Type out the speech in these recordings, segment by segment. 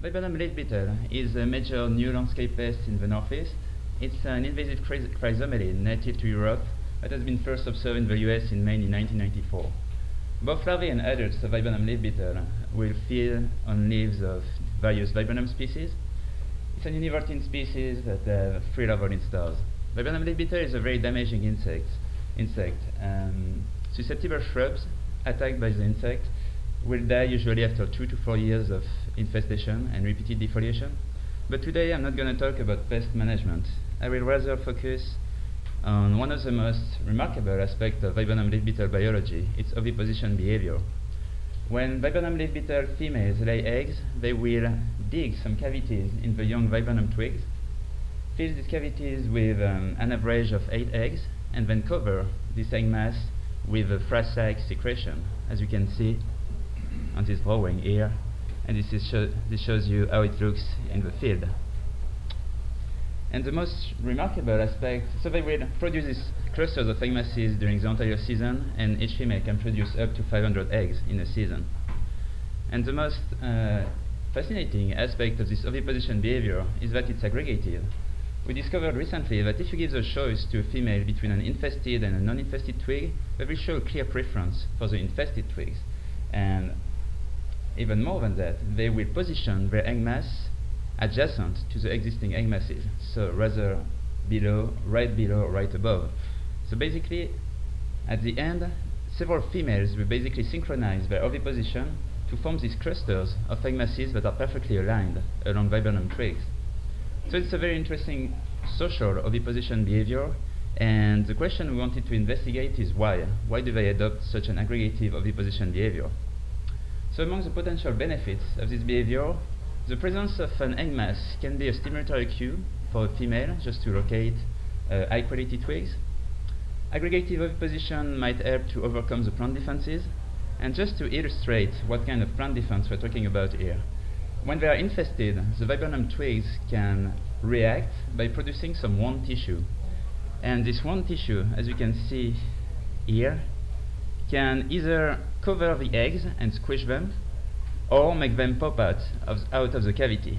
Viburnum leaf beetle is a major new landscape pest in the northeast. It's an invasive chrysomelid native to Europe that has been first observed in the US in Maine in 1994. Both larvae and adults of Viburnum leaf beetle will feed on leaves of various Viburnum species. It's an univertine species that have 3 larval instars. Viburnum leaf beetle is a very damaging insect. Susceptible shrubs attacked by the insect will die usually after 2 to 4 years of infestation and repeated defoliation. But today I'm not going to talk about pest management. I will rather focus on one of the most remarkable aspects of Viburnum leaf beetle biology, its oviposition behavior. When Viburnum leaf beetle females lay eggs, they will dig some cavities in the young Viburnum twigs, fill these cavities with an average of 8 eggs, and then cover this egg mass with a frass-like secretion, as you can see on this drawing here, and this shows you how it looks in the field. And the most remarkable aspect, so they will produce these clusters of egg masses during the entire season, and each female can produce up to 500 eggs in a season. And the most fascinating aspect of this oviposition behavior is that it's aggregative. We discovered recently that if you give the choice to a female between an infested and a non-infested twig, they will show a clear preference for the infested twigs. And even more than that, they will position their egg mass adjacent to the existing egg masses, so rather below, right above. So basically, at the end, several females will basically synchronize their oviposition to form these clusters of egg masses that are perfectly aligned along Viburnum twigs. So it's a very interesting social oviposition behavior, and the question we wanted to investigate is why? Why do they adopt such an aggregative oviposition behavior? So among the potential benefits of this behavior, the presence of an egg mass can be a stimulatory cue for a female just to locate high-quality twigs. Aggregative oviposition might help to overcome the plant defenses. And just to illustrate what kind of plant defense we're talking about here, when they are infested, the Viburnum twigs can react by producing some wound tissue. And this wound tissue, as you can see here, can either cover the eggs and squish them, or make them pop out of the cavity.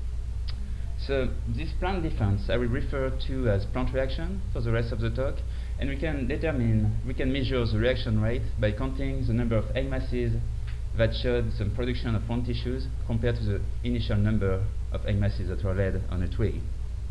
So this plant defense I will refer to as plant reaction for the rest of the talk, and we can measure the reaction rate by counting the number of egg masses that showed some production of wound tissues compared to the initial number of egg masses that were laid on a twig.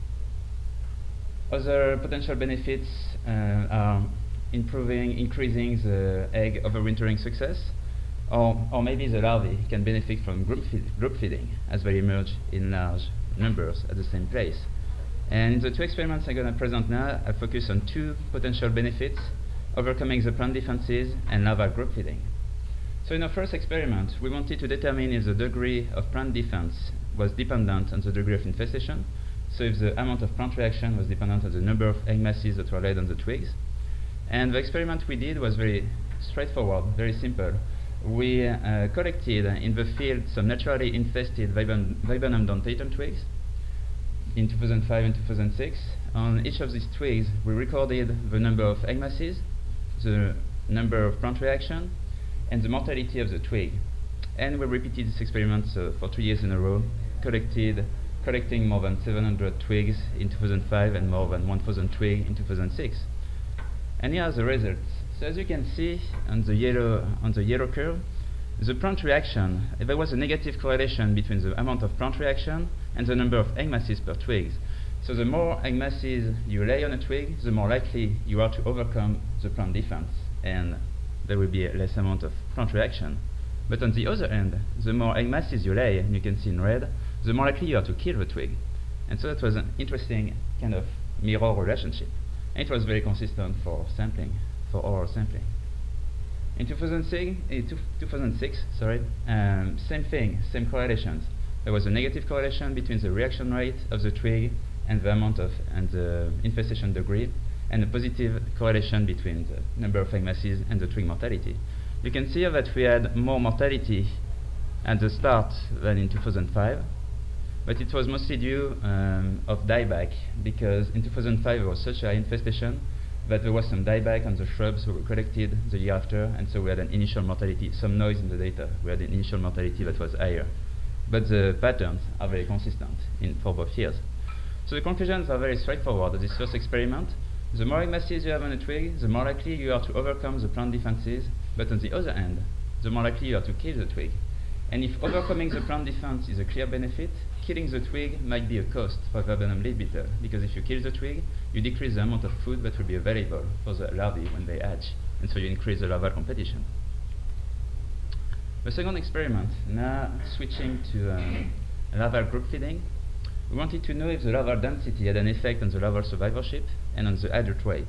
Other potential benefits are increasing the egg overwintering success, or maybe the larvae can benefit from group feeding as they emerge in large numbers at the same place. And in the 2 experiments I'm going to present now, I focus on 2 potential benefits: overcoming the plant defenses and larval group feeding. So in our first experiment, we wanted to determine if the degree of plant defense was dependent on the degree of infestation, so if the amount of plant reaction was dependent on the number of egg masses that were laid on the twigs. And the experiment we did was very straightforward, very simple. We collected in the field some naturally infested Viburnum dentatum twigs in 2005 and 2006. On each of these twigs, we recorded the number of egg masses, the number of plant reaction, and the mortality of the twig. And we repeated this experiment for 2 years in a row, collecting more than 700 twigs in 2005 and more than 1,000 twigs in 2006. And here are the results. So as you can see on the yellow curve, the plant reaction, there was a negative correlation between the amount of plant reaction and the number of egg masses per twig. So the more egg masses you lay on a twig, the more likely you are to overcome the plant defense, and there will be a less amount of plant reaction. But on the other end, the more egg masses you lay, and you can see in red, the more likely you are to kill the twig. And so that was an interesting kind of mirror relationship. And it was very consistent for sampling, for oral sampling. In 2006, same thing, same correlations. There was a negative correlation between the reaction rate of the twig and the amount of the infestation degree, and a positive correlation between the number of egg masses and the twig mortality. You can see that we had more mortality at the start than in 2005, but it was mostly due of dieback, because in 2005 there was such a infestation that there was some dieback on the shrubs who were collected the year after, and so we had an initial mortality, some noise in the data. We had an initial mortality that was higher but the patterns are very consistent for both years. So the conclusions are very straightforward of this first experiment. The more egg masses you have on a twig, the more likely you are to overcome the plant defenses, but on the other hand, the more likely you are to kill the twig. And if overcoming the plant defense is a clear benefit, killing the twig might be a cost for viburnum leaf beetle, because if you kill the twig, you decrease the amount of food that will be available for the larvae when they hatch, and so you increase the larval competition. The second experiment, now switching to larval group feeding, we wanted to know if the larval density had an effect on the larval survivorship and on the adult weight.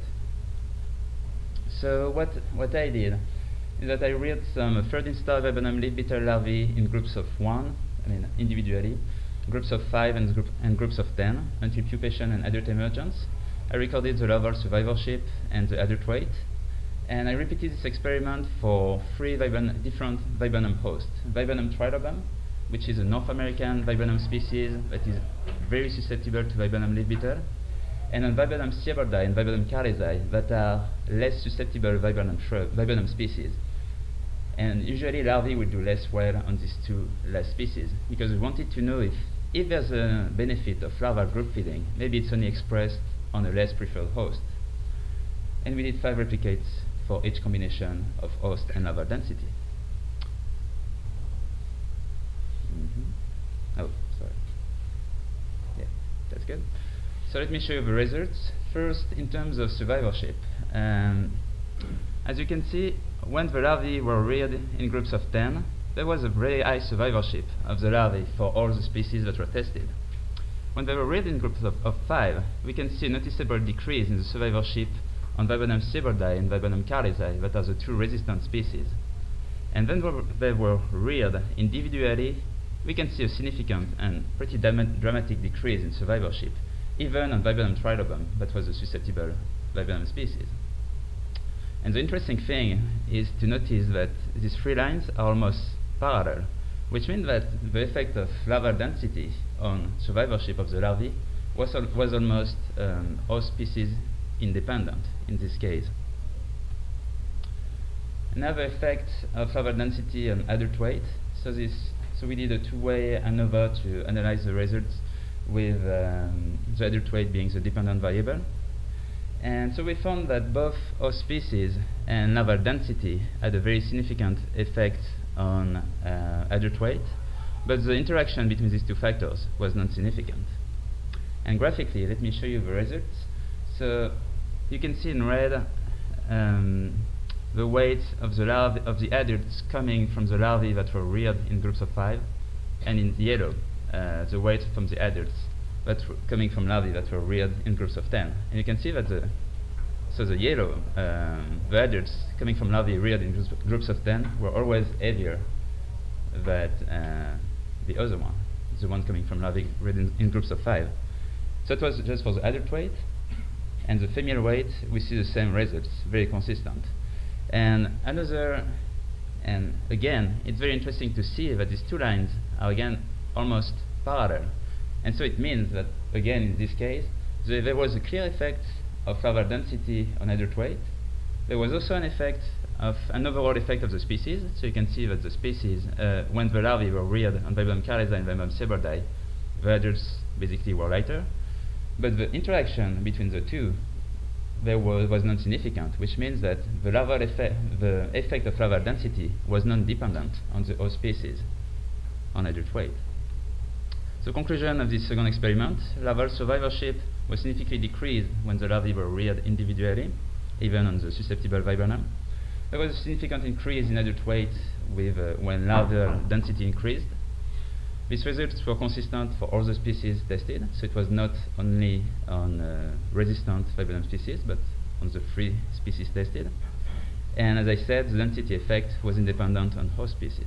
So what I did is that I reared some 13-star viburnum leaf beetle larvae in groups of 1, individually, groups of 5 and groups of 10 until pupation and adult emergence. I recorded the larval survivorship and the adult weight, and I repeated this experiment for 3 different viburnum hosts. Viburnum trilobum, which is a North American viburnum species that is very susceptible to viburnum leaf beetle, and on Viburnum sieberdi and Viburnum carlesi that are less susceptible viburnum species. And usually larvae will do less well on these two last species, because we wanted to know if there's a benefit of larval group feeding, maybe it's only expressed on a less preferred host. And we did 5 replicates for each combination of host and larval density. Oh, sorry. Yeah, that's good. So let me show you the results. First, in terms of survivorship. As you can see, when the larvae were reared in groups of 10, there was a very high survivorship of the larvae for all the species that were tested. When they were reared in groups of 5, we can see a noticeable decrease in the survivorship on Viburnum sieberdi and Viburnum carlesi, that are the 2 resistant species. And then they were reared individually, we can see a significant and pretty dramatic decrease in survivorship, even on Viburnum trilobum, that was a susceptible viburnum species. And the interesting thing is to notice that these 3 lines are almost parallel, which means that the effect of larval density on survivorship of the larvae was almost all species independent in this case. Another effect of larval density on adult weight. So we did a 2-way ANOVA to analyze the results with the adult weight being the dependent variable. And so we found that both host species and larval density had a very significant effect on adult weight, but the interaction between these 2 factors was non-significant. And graphically, let me show you the results. So you can see in red the weight of the adults coming from the larvae that were reared in groups of 5, and in yellow the weight from the adults that were coming from larvae that were reared in groups of 10. And you can see that the yellow, the adults coming from larvae reared in groups of 10 were always heavier than the other one, the one coming from larvae reared in groups of 5. So it was just for the adult weight, and the female weight we see the same results, very consistent. And again, it's very interesting to see that these 2 lines are again almost parallel. And so it means that, again, in this case, there was a clear effect of larval density on adult weight. There was also an overall effect of the species. So you can see that the species, when the larvae were reared on Viburnum carlesi and Viburnum sieberdi, the adults basically were lighter. But the interaction between the 2 was non-significant, which means that the effect of larval density was non-dependent on the host species on adult weight. So conclusion of this second experiment, larval survivorship was significantly decreased when the larvae were reared individually, even on the susceptible viburnum. There was a significant increase in adult weight when larval density increased. These results were consistent for all the species tested, so it was not only on resistant viburnum species, but on the 3 species tested. And as I said, the density effect was independent on host species.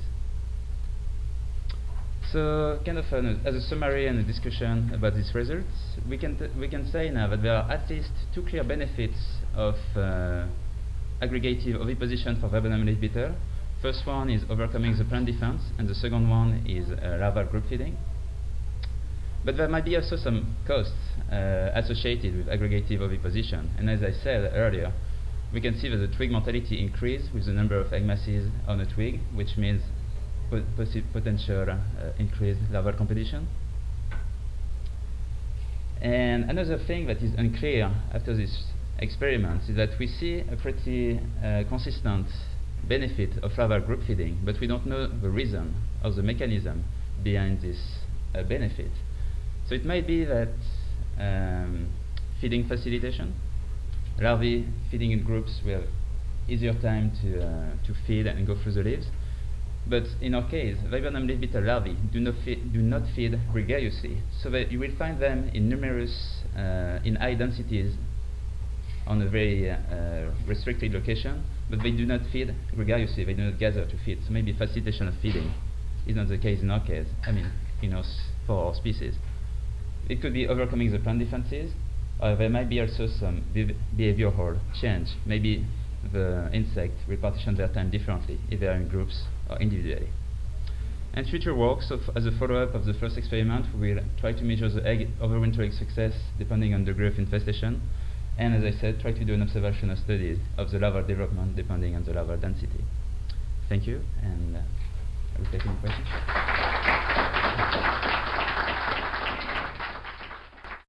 So, kind of as a summary and a discussion about these results, we can say now that there are at least 2 clear benefits of aggregative oviposition for viburnum leaf beetle. First one is overcoming the plant defense, and the second one is larval group feeding. But there might be also some costs associated with aggregative oviposition. And as I said earlier, we can see that the twig mortality increased with the number of egg masses on a twig, which potential increased larval competition. And another thing that is unclear after this experiment is that we see a pretty consistent benefit of larval group feeding, but we don't know the reason or the mechanism behind this benefit. So it might be that feeding facilitation, larvae feeding in groups, we have easier time to feed and go through the leaves. But in our case, Viburnum leaf beetle larvae do not feed gregariously, so that you will find them in numerous, in high densities on a very restricted location, but they do not feed gregariously, they do not gather to feed. So maybe facilitation of feeding is not the case in our case, for our species. It could be overcoming the plant defenses, or there might be also some behavioral change. Maybe the insect will partition their time differently if they are in groups or individually. And future work, so as a follow-up of the first experiment, we will try to measure the egg overwintering success depending on degree of infestation, and as I said, try to do an observational study of the larval development depending on the larval density. Thank you, and I will take any questions.